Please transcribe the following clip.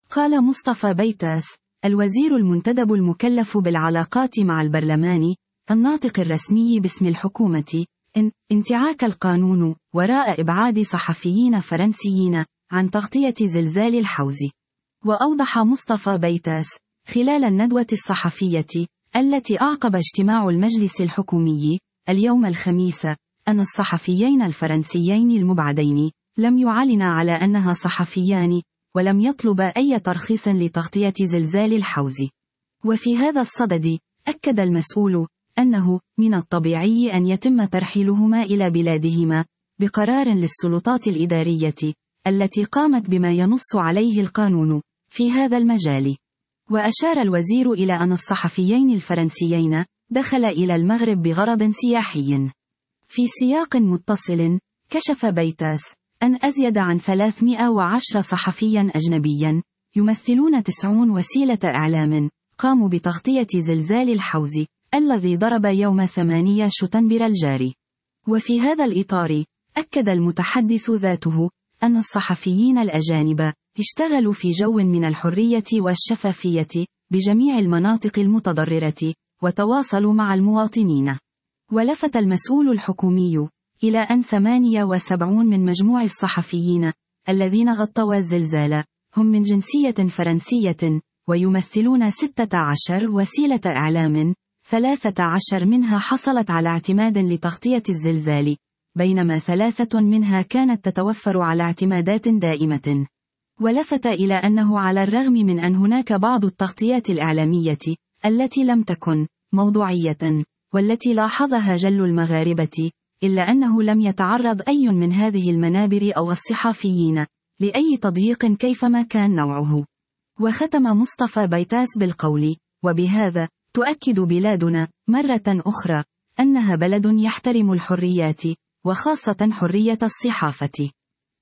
قال مصطفى بيتاس، الوزير المنتدب المكلف بالعلاقات مع البرلمان، الناطق الرسمي باسم الحكومة، إن انتعاك القانون وراء إبعاد صحفيين فرنسيين عن تغطية زلزال الحوز. وأوضح مصطفى بيتاس خلال الندوة الصحفية التي أعقب اجتماع المجلس الحكومي اليوم الخميس أن الصحفيين الفرنسيين المبعدين لم يعلنا على أنها صحفيان، ولم يطلب أي ترخيص لتغطية زلزال الحوز. وفي هذا الصدد أكد المسؤول أنه من الطبيعي أن يتم ترحيلهما إلى بلادهما بقرار للسلطات الإدارية التي قامت بما ينص عليه القانون في هذا المجال. وأشار الوزير إلى أن الصحفيين الفرنسيين دخل إلى المغرب بغرض سياحي. في سياق متصل، كشف بيتاس أن أزيد عن 310 صحفيا أجنبيا يمثلون 90 وسيلة إعلام قاموا بتغطية زلزال الحوز الذي ضرب يوم 8 شتنبر الجاري. وفي هذا الإطار أكد المتحدث ذاته أن الصحفيين الأجانب اشتغلوا في جو من الحرية والشفافية بجميع المناطق المتضررة وتواصلوا مع المواطنين. ولفت المسؤول الحكومي إلى أن 78 من مجموع الصحفيين الذين غطوا الزلزال هم من جنسية فرنسية ويمثلون 16 وسيلة إعلام، 13 منها حصلت على اعتماد لتغطية الزلزال، بينما 3 منها كانت تتوفر على اعتمادات دائمة. ولفت إلى أنه على الرغم من أن هناك بعض التغطيات الإعلامية التي لم تكن موضوعية والتي لاحظها جل المغاربة، إلا أنه لم يتعرض أي من هذه المنابر أو الصحفيين لأي تضييق كيفما كان نوعه. وختم مصطفى بيتاس بالقول: وبهذا تؤكد بلادنا مرة أخرى أنها بلد يحترم الحريات، وخاصة حرية الصحافة.